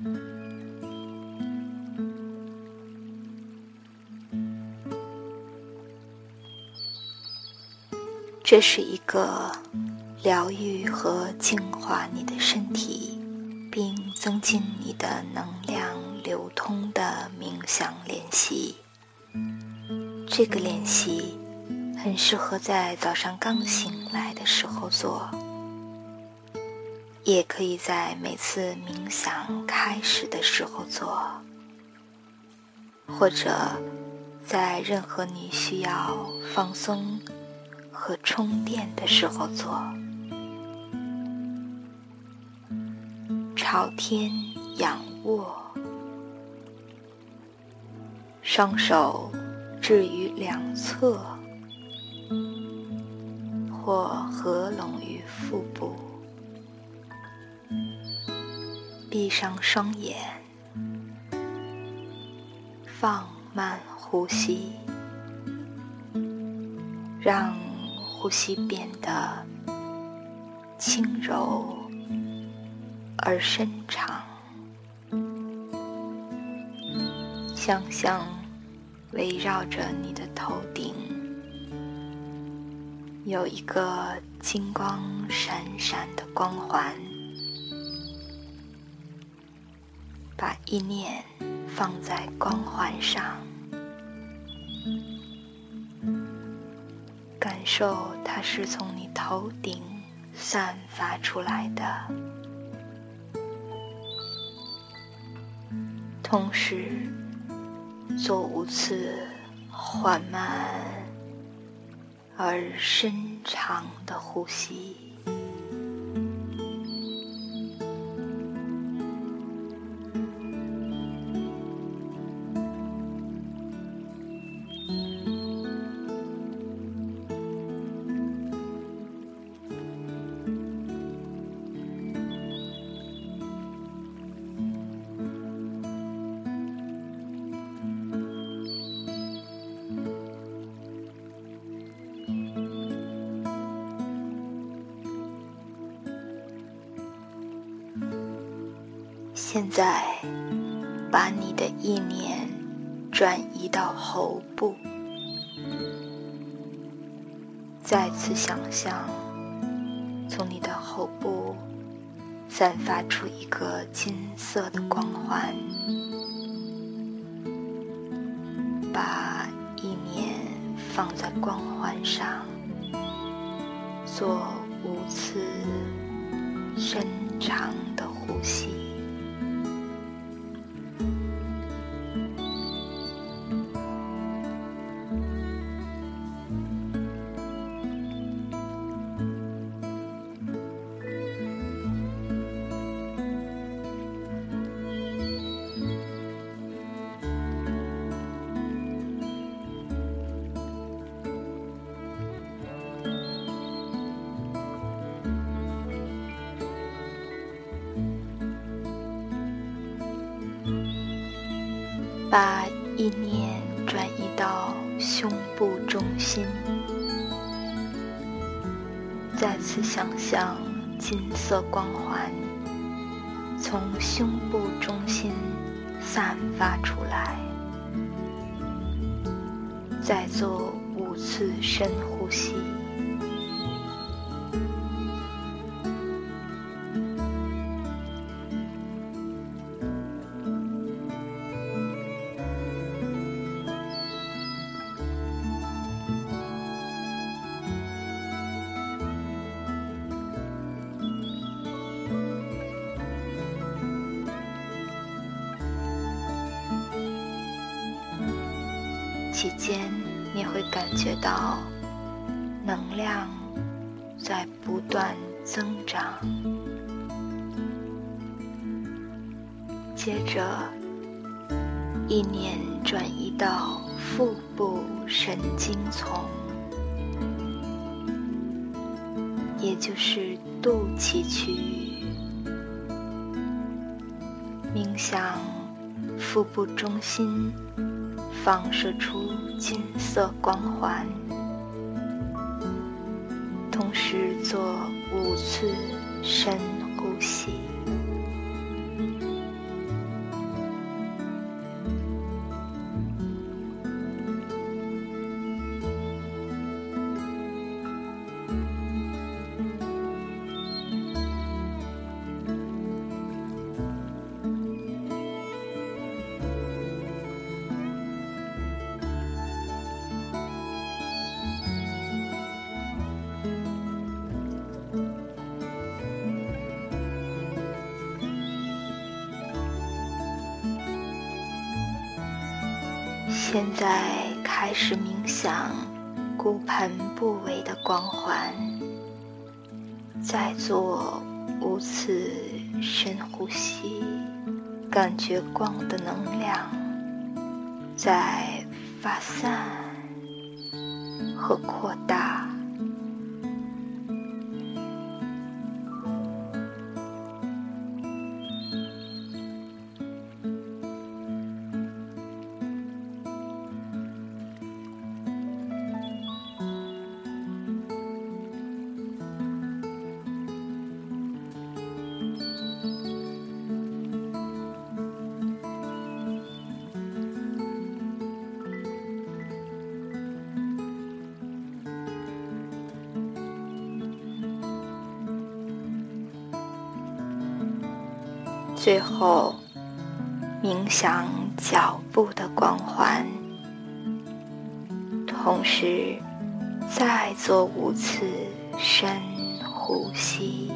这是一个疗愈和净化你的身体，并增进你的能量流通的冥想练习。这个练习很适合在早上刚醒来的时候做，也可以在每次冥想开始的时候做，或者在任何你需要放松和充电的时候做。朝天仰卧，双手置于两侧或合拢于腹部，闭上双眼，放慢呼吸，让呼吸变得轻柔而深长。想象围绕着你的头顶有一个金光闪闪的光环，把意念放在光环上，感受它是从你头顶散发出来的，同时做5次缓慢而深长的呼吸。现在把你的意念转移到喉部，再次想象从你的喉部散发出一个金色的光环，把意念放在光环上，做5次深长的呼吸。把意念转移到胸部中心，再次想象金色光环从胸部中心散发出来，再做5次深呼吸。期间你会感觉到能量在不断增长，接着意念转移到腹部神经丛，也就是肚脐区域，冥想腹部中心放射出金色光环，同时做5次深呼吸。 现在开始冥想骨盆部位的光环，再做5次深呼吸，感觉光的能量在发散和扩大。最后，冥想脚部的光环，同时再做5次深呼吸。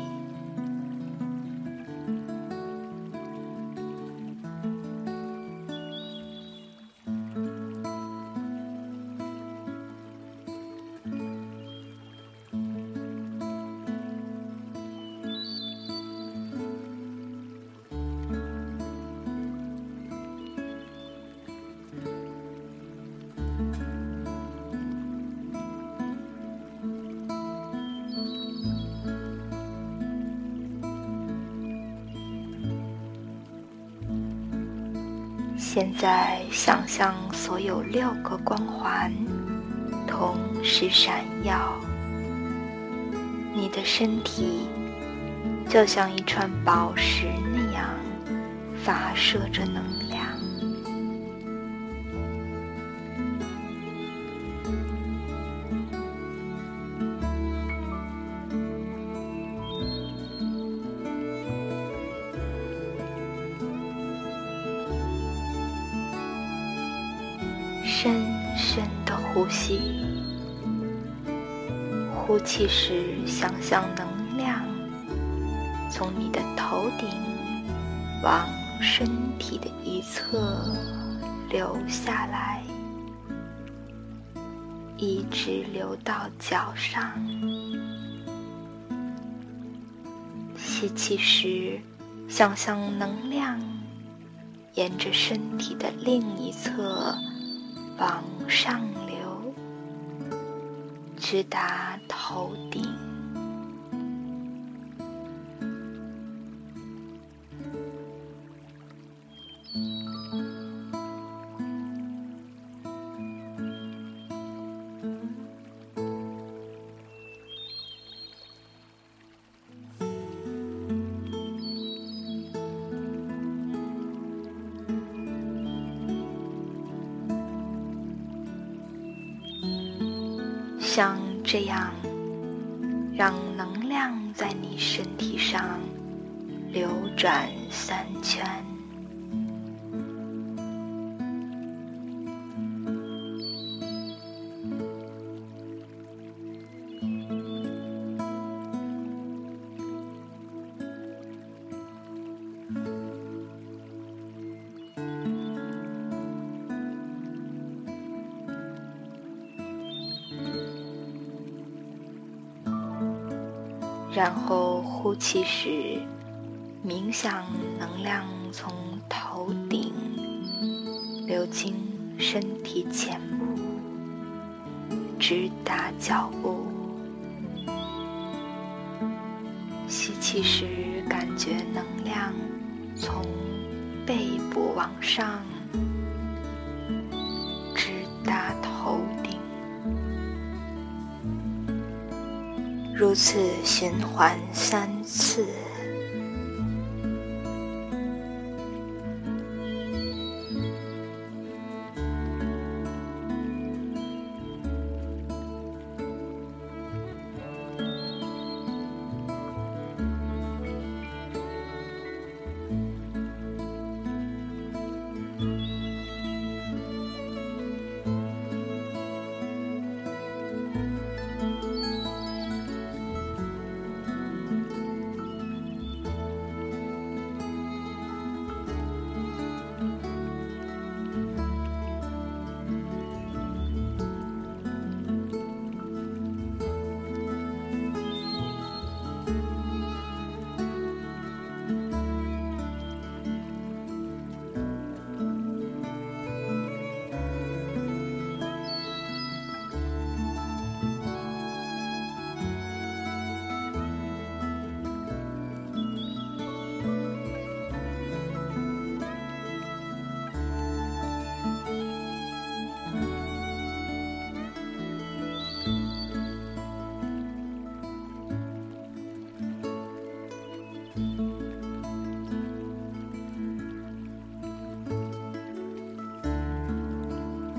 现在想象所有6个光环同时闪耀，你的身体就像一串宝石那样发射着能量。深深的呼吸，呼气时想象能量从你的头顶往身体的一侧流下来，一直流到脚上。吸气时想象能量沿着身体的另一侧往上流，直达头顶。像这样，让能量在你身体上流转3圈。然后呼气时，冥想能量从头顶流经身体前部，直达脚部。吸气时，感觉能量从背部往上，直达头顶。如此循环3次。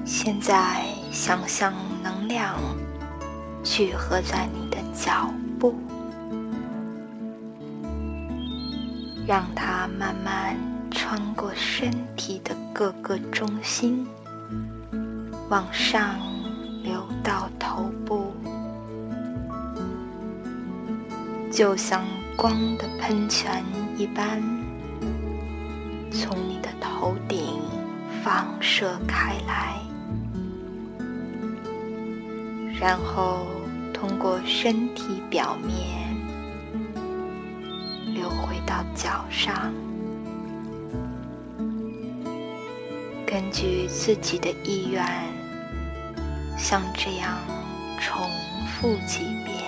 现在想象能量聚合在你的脚部，让它慢慢穿过身体的各个中心，往上流到头部，就像光的喷泉一般，从你的头顶放射开来，然后通过身体表面流回到脚上。根据自己的意愿，像这样重复几遍。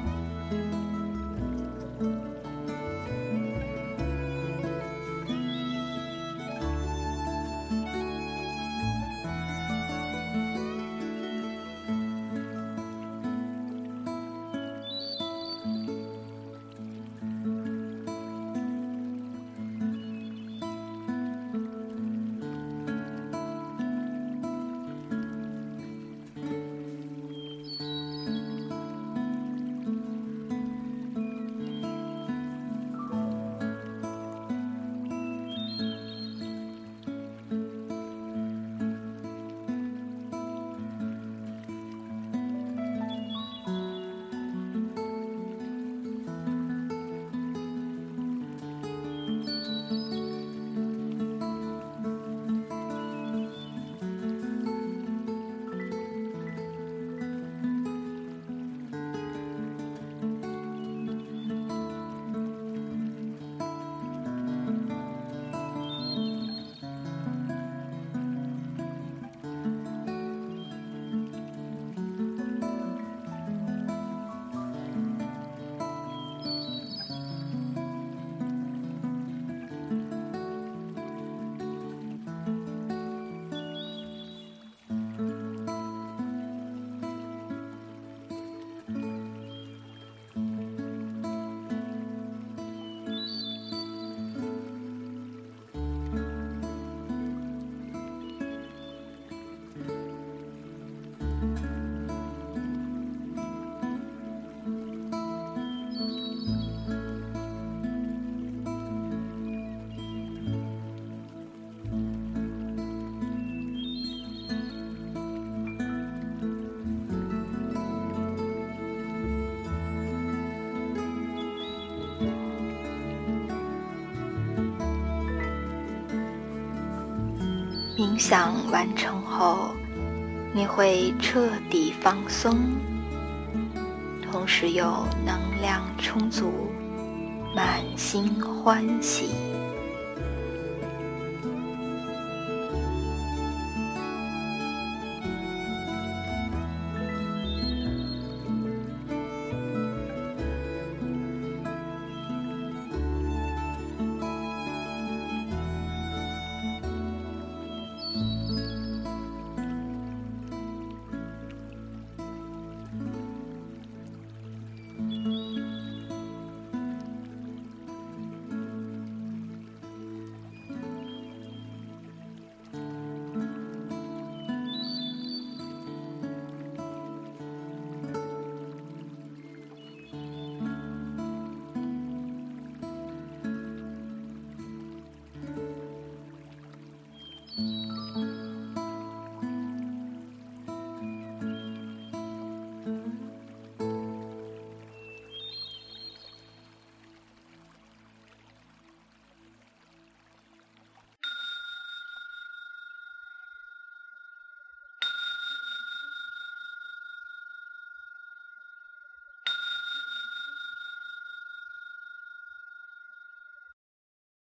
冥想完成后，你会彻底放松，同时又能量充足，满心欢喜。